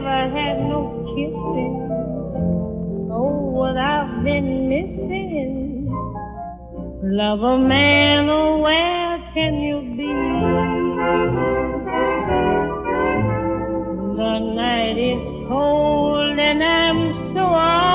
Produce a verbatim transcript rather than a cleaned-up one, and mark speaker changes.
Speaker 1: never had no kissing. Oh, what I've been missing. Lover man, oh, where can you be? The night is cold and I'm so